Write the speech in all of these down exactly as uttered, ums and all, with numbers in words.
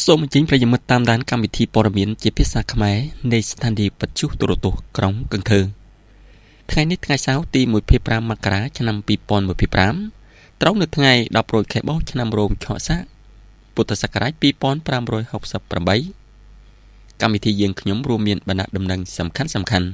សូមអញ្ជើញប្រិយមិត្តតាមដានកម្មវិធីព័ត៌មានជាភាសាខ្មែរនៃស្ថានីយ៍វិទ្យុទូរទស្សន៍ក្រុងកឹងធើថ្ងៃនេះថ្ងៃសៅរ៍ទីមួយខែប្រាំមករាឆ្នាំពីរពាន់ยี่สิบห้าត្រូវនៅថ្ងៃដប់រយខែបោះឆ្នាំរោងឆក់សាពុទ្ធសករាជពីរពាន់ប្រាំរយហកសិបប្រាំបីកម្មវិធីយើងខ្ញុំរួមមានបណ្ណាដំណឹងសំខាន់សំខាន់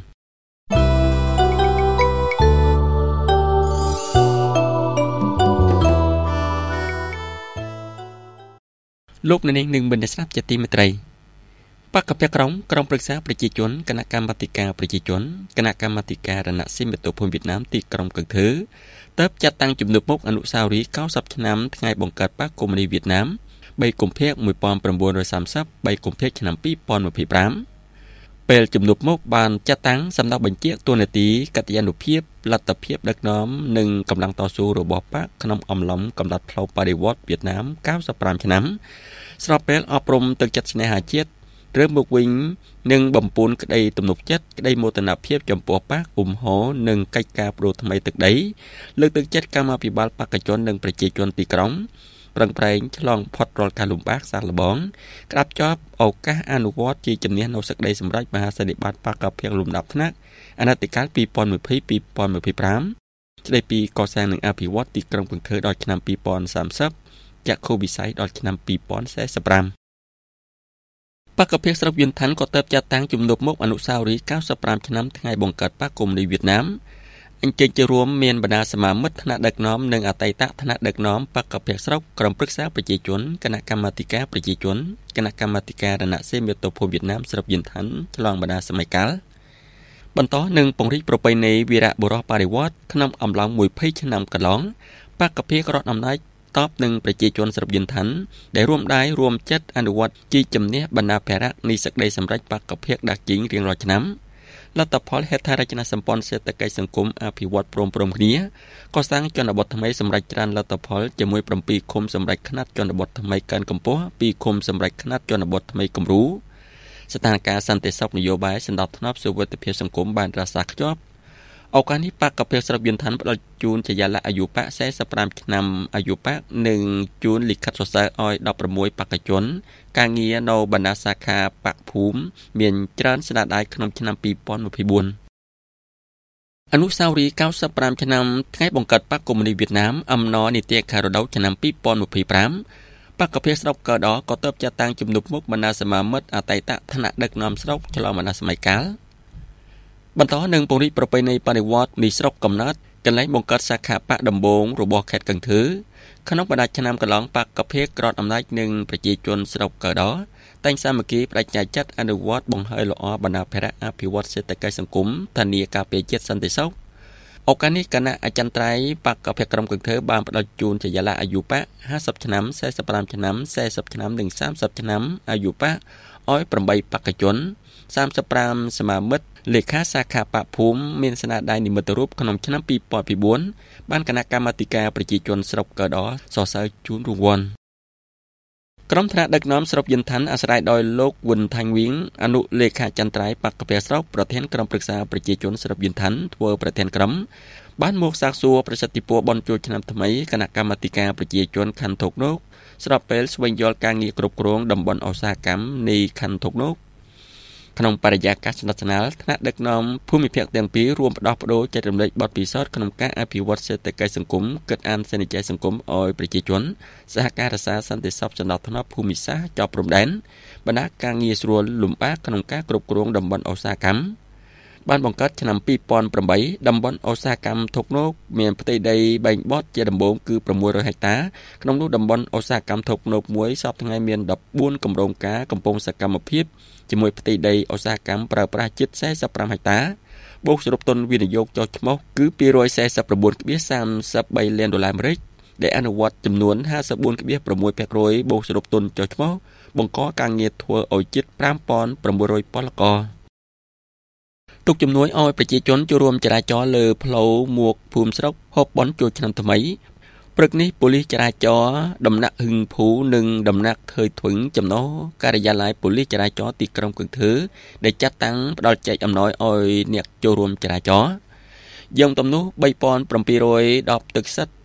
លោកអ្នកនាងនឹងបានស្ដាប់ជាទីមេត្រីបកកពក្រុងក្រុមប្រឹក្សាប្រជាជនគណៈកម្មាធិការប្រជាជនគណៈកម្មាធិការរណសិមិត្តភូមិវៀតណាមទីក្រុងកឹងធើទើបចាត់តាំងជំនួបមុខអនុស្សាវរីយ៍九十ឆ្នាំថ្ងៃបង្កើតបកកុម្មុយនីសវៀតណាមបីកុម្ភៈmột nghìn chín trăm ba mươiបីកុម្ភៈឆ្នាំពីរពាន់ยี่สิบห้าពេលជំនួបមុខបានចាត់តាំងសម្ដៅបញ្ជាតួនាទីកតញ្ញូភាពលទ្ធភាពដឹកនាំនិងកម្លាំងតស៊ូរបស់បកក្នុងអំឡុងកំណត់ផ្លូវបដិវត្តន៍វៀតណាម九十五ឆ្នាំស្របពេលអប់រំទឹកចិត្តស្នេហាជាតិឬមកវិញនឹងបំពេញក្តីទំនុកចិត្តក្តីមោទនភាពចំពោះបកអ៊ុំហោនិងកិច្ចការបដូរថ្មីទឹកដីលើកទឹកចិត្តកម្មាភិបាលបកជននិងប្រជាជនទីក្រុងប្រឹងប្រែងឆ្លងផុតរាល់ការលំបាកសាកល្បងក្តាប់ជាប់ឱកាសអនុវត្តជាជំនះនៅសេចក្តីសម្រេចមហាសន្និបាតបកភិកលំដាប់ថ្នាក់អាណត្តិកាលពីរពាន់ยี่สิบពីរពាន់ยี่สิบห้าស្តីពីកសាងនិងអភិវឌ្ឍទីក្រុងកឹងធើដល់ឆ្នាំពីរពាន់សាមសិបចាក់ខូវិស័យដល់ឆ្នាំពីរពាន់สี่สิบห้าបកភិកស្រុកយន្តឋានក៏ទៅចាត់តាំងជំនួបមុខអនុស្សាវរីយ៍九十五ឆ្នាំថ្ងៃបង្កើតបកកុម្មុយនីសវៀតណាមអញ្ជើញចូលរួមមានបណ្ដាសមាមិត្តថ្នាក់ដឹកនាំនិងអតីតថ្នាក់ដឹកនាំបកភិកស្រុកក្រុមប្រឹក្សាប្រជាជនគណៈកម្មាធិការប្រជាជនគណៈកម្មាធិការរណសិមិត្តភូមិវៀតណាមស្រុកយន្តឋានឆ្លងបណ្ដាសម័យកាលបន្តនឹងពង្រីកប្រពៃណីវីរបុរសបដិវត្តន៍ក្នុងអំឡុងยี่สิบឆ្នាំកន្លងបកភិករដ្ឋអំណាចតបនឹងប្រជាជនស្រុកយន្តឋានដែលរួមដៃរួមចិត្តអនុវត្តជាជំនះបណ្ដាភារៈនៃសេចក្តីសម្រេចបកភិកដាក់ជីងរៀងរាល់ឆ្នាំលទ្ធផលហេដ្ឋារចនាសម្ព័ន្ធសេដ្ឋកិច្ចសង្គមអភិវឌ្ឍព្រមព្រំគ្នាក៏សាងជនបទថ្មីសម្រេចច្រើនលទ្ធផលជាមួយប្រាំពីរឃុំសម្រេចខ្នាតជនបទថ្មីកើនកម្ពស់ពីរឃុំសម្រេចខ្នាតជនបទថ្មីគំរូស្ថានភាពសន្តិសុខនយោបាយសណ្ដាប់ធ្នាប់សុវត្ថិភាពសង្គមបានរក្សាខ្ជាប់ឱកាសនេះបកកភិកស្រុកយន្តឋានផ្ដល់ជូនជាយាលៈអាយុបកสี่สิบห้าឆ្នាំអាយុបកនិងជូនលិខិតសរសើរឲ្យដប់ប្រាំមួយបកជនការងារនៅបណ្ដាសាខាបកភូមិមានច្រើនស្នាដៃក្នុងឆ្នាំពីរពាន់ยี่สิบสี่អនុស្សាវរីយ៍九十五ឆ្នាំថ្ងៃបង្កើតបកកុម្មុយនីសវៀតណាមអំណរនីតិកាលរដូវឆ្នាំពីរពាន់ยี่สิบห้าបកកភិកស្រុកកដក៏ទើបចាត់តាំងជំនួបមុខបណ្ដាសមាមិត្តអតីតថ្នាក់ដឹកនាំស្រុកឆ្លងបណ្ដាសម័យកាលបន្តនឹងពង្រីកប្រពៃណីបដិវត្តន៍នៃស្រុកកំណើតកន្លែងបង្កើតសាខាបកដំបងរបស់ខេត្តកឹងធើក្នុងបណ្ដាឆ្នាំកន្លងបកកភិករដ្ឋអំណាចនិងប្រជាជនស្រុកកដតែងសាមគ្គីបដិញ្ញាចិត្តអនុវត្តបង្ហើយល្អបណ្ដាភារៈអភិវឌ្ឍសេដ្ឋកិច្ចសង្គមធានាការពារជាតិសន្តិសុខឱកាសនេះគណៈអចិន្ត្រៃយ៍បកកភិកក្រុងកឹងធើបានផ្ដល់ជូនជាយាលៈអាយុបកห้าสิบឆ្នាំสี่สิบห้าឆ្នាំสี่สิบឆ្នាំនិងសាមសិបឆ្នាំអាយុបកឲ្យប្រាំបីបកជនសាមសិបห้าសមាមិត្តលេខាសាខាបកភូមិមានស្នាដៃនិមិត្តរូបក្នុងឆ្នាំពីរពាន់สี่បានគណៈកម្មាធិការប្រជាជនស្រុកកដសរសើរជូនរង្វាន់ក្រុមថ្នាក់ដឹកនាំស្រុកយន្តឋានអាស្រ័យដោយលោកវុនថាញ់វីងអនុលេខាចន្ទ្រៃបកកភិកស្រុកប្រធានក្រុមប្រឹក្សាប្រជាជនស្រុកយន្តឋានធ្វើប្រធានក្រុមបានមកសាកសួរប្រសិទ្ធភាពបនជួឆ្នាំថ្មីគណៈកម្មាធិការប្រជាជនខណ្ឌធុកនោះស្របពេលស្វែងយល់ការងារគ្រប់គ្រងតំបន់ឧស្សាហកម្មនៃខណ្ឌធុកនោះក្នុងបរិយាកាសស្និទ្ធស្នាលថ្នាក់ដឹកនាំភូមិភាគទាំងពីររួមផ្ដោះប្ដូរចែករំលែកបទពិសោធន៍ក្នុងការអភិវឌ្ឍសេដ្ឋកិច្ចសង្គមគិតអានសេនចៃសង្គមឲ្យប្រជាជនសហការរក្សាសន្តិសុខសណ្ដាប់ធ្នាប់ភូមិសាស្ត្រជាប់ព្រំដែនបណ្ដាការងារស្រួលលំបាកក្នុងការគ្រប់គ្រងតំបន់ឧស្សាហកម្មបានបង្កើតឆ្នាំពីរពាន់ប្រាំបីតំបន់ឧស្សាហកម្មធុកនោះមានផ្ទៃដីបែងបត់ជាដំបូងគឺប្រាំមួយរយហិកតាក្នុងនោះតំបន់ឧស្សាហកម្មធុកនោះមួយសពថ្ងៃមានដប់បួនគម្រោងការកំពុងសកម្មភាពជាមួយផ្ទៃដីឧស្សាហកម្មប្រើប្រាស់ជិតสี่สิบห้าហិកតាបូកសរុបទុនវិនិយោគចុះឈ្មោះគឺពីររយสี่สิบเก้า.สามสิบបីលានដុល្លារអាមេរិកដែលអនុវត្តចំនួនห้าสิบสี่.หกភាគរយបូកសរុបទុនចុះឈ្មោះបង្កការងារធ្វើឲ្យជិតห้าพันแปดร้อยពលករទុកជំនួយឲ្យប្រជាជនចូលរួមចរាចរណ៍លើផ្លូវមួកភូមិស្រុកហូបបនចូលឆ្នាំថ្មីព្រឹកនេះប៉ូលីសចរាចរណ៍ដំណាក់ហឹងភូនិងដំណាក់ថើយធុញចំណោះការិយាល័យប៉ូលីសចរាចរណ៍ទីក្រុងកឹងធើដែលចាត់តាំងផ្ដល់ចែកអំណោយឲ្យអ្នកចូលរួមចរាចរណ៍យើងទំនោះ ba nghìn bảy trămដប់ទឹកសិត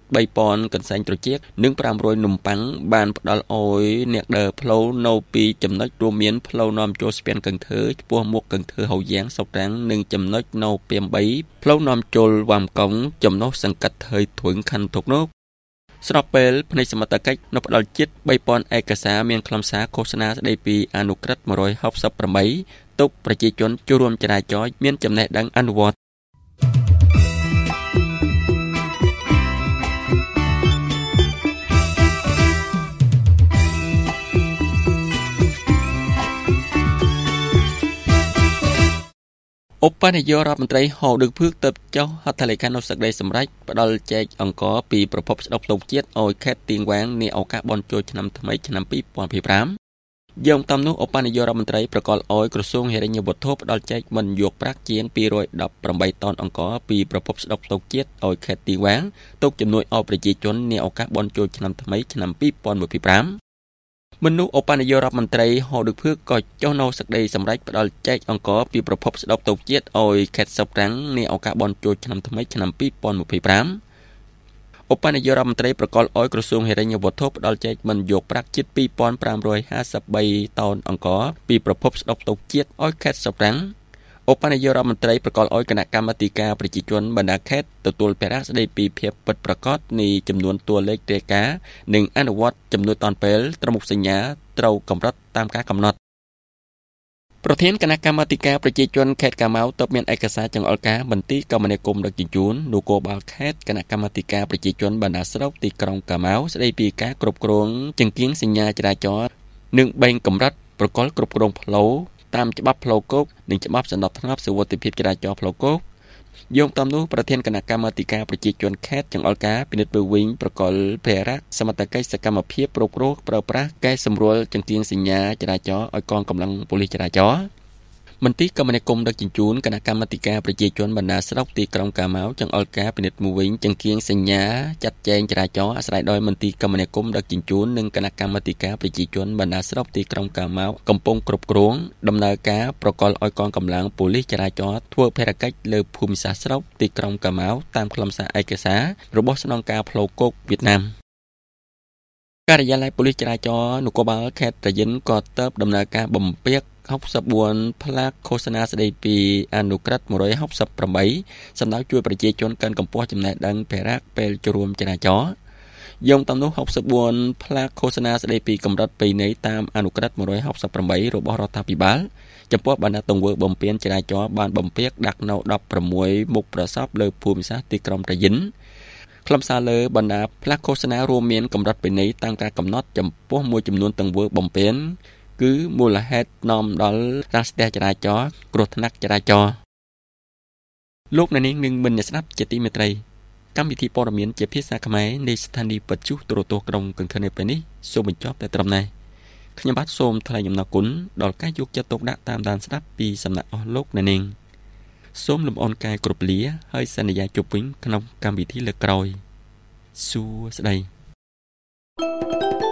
បីពាន់កន្សែងត្រចៀកនិងប្រាំរយនំប៉័ងបានផ្ដល់ឲ្យអ្នកដើរផ្លូវនៅពីចំណុចរួមមានផ្លូវនាំចូលស្ពានកឹងធើឆ្ពោះមុខកឹងធើហៅយ៉ាងសុករាំងនិងចំណុចនៅពីមបីផ្លូវនាំចូលវ៉ាំកុងចំណុចសង្កាត់ថើយធួងខណ្ឌទុកនោះស្របពេលផ្នែកសមត្ថកិច្ចនៅផ្ដល់ជាតិបីពាន់ឯកសារមានខ្លឹមសារឃោសនាស្ដីពីអនុក្រឹត្យmột sáu támទុកប្រជាជនចូលរួមចរាចរណ៍មានចំណេះដឹងអនុវត្តឧបនាយករដ្ឋមន្ត្រីហៅដឹកភឿកទៅចុះហត្ថលេខានៅសក្តិសម្រេចផ្ដល់ចែកអង្គពីប្រភពស្ដុកផ្ទុកជាតិឲ្យខេត្តទៀងវាងនាឱកាសបុណ្យចូលឆ្នាំថ្មីឆ្នាំពីរពាន់ប្រាំយោងតាមនោះឧបនាយករដ្ឋមន្ត្រីប្រកាសឲ្យក្រសួងហិរញ្ញវត្ថុផ្ដល់ចែកមិនយកប្រាក់ជាងពីររយដប់ប្រាំបីតោនអង្គពីប្រភពស្ដុកផ្ទុកជាតិឲ្យខេត្តទៀងវាងទុកជំនួយឲ្យប្រជាជននាឱកាសបុណ្យចូលឆ្នាំថ្មីឆ្នាំពីរពាន់ប្រាំមនុស្សឧបនាយករដ្ឋមន្ត្រីហៅដឹកភឿកក៏ចុះនៅសក្តិសម្រេចផ្ដល់ចែកអង្គពីប្រភពស្ដុកផ្ទុកជាតិឲ្យខេត្តសុករាំងនាឱកាសបុណ្យចូលឆ្នាំថ្មីឆ្នាំពីរពាន់ប្រាំឧបនាយករដ្ឋមន្ត្រីប្រកាសឲ្យក្រសួងហិរញ្ញវត្ថុផ្ដល់ចែកមិនយកប្រាក់ជាតិពីរពាន់ប្រាំរយហាសិបបីតោនអង្គពីប្រភពស្ដុកផ្ទុកជាតិឲ្យខេត្តសុករាំងឧបនាយករដ្ឋមន្ត្រីប្រកាសឲ្យគណៈកម្មាធិការប្រជាជនបណ្ដាខេត្តទទួលភារៈស្ដីពីភាពពិតប្រាកដនៃចំនួនតួលេខរាយការណ៍និងអនុវត្តចំនួនតាន់ពេលត្រឹមមុខសញ្ញាត្រូវកម្រិតតាមការកំណត់ប្រធានគណៈកម្មាធិការប្រជាជនខេត្តកាម៉ៅទើបមានឯកសារចង្អុលការមន្ទីរគមនាគមន៍ដឹកជញ្ជូននគរបាលខេត្តគណៈកម្មាធិការប្រជាជនបណ្ដាស្រុកទីក្រុងកាម៉ៅស្ដីពីការគ្រប់គ្រងចង្គៀងសញ្ញាចរាចរណ៍និងបែងកម្រិតប្រកល់គ្រប់គ្រងផ្លូវតាមច្បាប់ផ្លូវគោកនិងច្បាប់សណ្ដាប់ធ្នាប់សុវត្ថិភាពចរាចរណ៍ផ្លូវគោកយោងតាមនោះប្រធានគណៈកម្មាធិការប្រជាជនខេត្តចង្អុលការពិនិត្យទៅវិញប្រកល់ភារៈសមត្ថកិច្ចសកម្មភាពប្រកួតប្រើប្រាស់កែសម្រួលចង្គៀងសញ្ញាចរាចរណ៍ឲ្យកងកម្លាំងប៉ូលីសចរាចរណ៍មន្ទីរគមនាគមន៍ដឹកជញ្ជូនគណៈកម្មាធិការប្រជាជនបណ្ដាស្រុកទីក្រុងកាម៉ៅចង្អុលការពិនិត្យមួយវិញចង្គៀងសញ្ញាចាត់ចែងចរាចរណ៍អាស្រ័យដោយមន្ទីរគមនាគមន៍ដឹកជញ្ជូននិងគណៈកម្មាធិការប្រជាជនបណ្ដាស្រុកទីក្រុងកាម៉ៅកំពុងគ្រប់គ្រងដំណើរការប្រកល់ឲ្យកងកម្លាំងប៉ូលីសចរាចរណ៍ធ្វើភារកិច្ចលើភូមិសាស្ត្រស្រុកទីក្រុងកាម៉ៅតាមខ្លឹមសារឯកសាររបស់ស្នងការផ្លូវគោកវៀតណាមការិយាល័យប៉ូលីសចរាចរណ៍នគរបាលខេត្តត្រយិនក៏ទើបដំណើរការបំពាក់ហុកសិបបួនផ្លាកឃោសនាស្ដីពីអនុក្រឹត្យmột sáu támសម្ដៅជួយប្រជាជនកាន់កម្ពស់ចំណេះដឹងភារៈពេលចូលរួមចរាចរណ៍យោងតាមនោះហុកសិបបួនផ្លាកឃោសនាស្ដីពីកម្រិតប្រណីតាមអនុក្រឹត្យmột sáu támរបស់រដ្ឋាភិបាលចំពោះបណ្ដាទង្វើបំពានចរាចរណ៍បានបំពាក់ដាក់នៅដប់ប្រាំមួយមុខប្រសពលើភូមិសាស្ត្រទីក្រុងត្រយិនខ្លឹមសារលើបណ្ដាផ្លាកឃោសនារួមមានកម្រិតប្រណីតាមការកំណត់ចំពោះមួយចំនួនទង្វើបំពានគឺមូលហេតុនាំដល់រាស្ត្រចរាចរណ៍គ្រោះថ្នាក់ចរាចរណ៍លោកអ្នកនាងនឹងមិនស្ដាប់ជាទីមេត្រីកម្មវិធីព័ត៌មានជាភាសាខ្មែរនៃស្ថានីយ៍បទជុះទូរទស្សន៍ក្រុងកឹងធនពេលនេះសូមបញ្ចប់តែត្រឹមនេះខ្ញុំបាទសូមថ្លែងអំណរគុណដល់ការយកចិត្តទុកដាក់តាមដានស្ដាប់ពីសំណាក់អស់លោកអ្នកនាងសូមលំអរកាយគ្រប់លាហើយសន្យាជួបវិញក្នុងកម្មវិធីលើកក្រោយសួស្ដី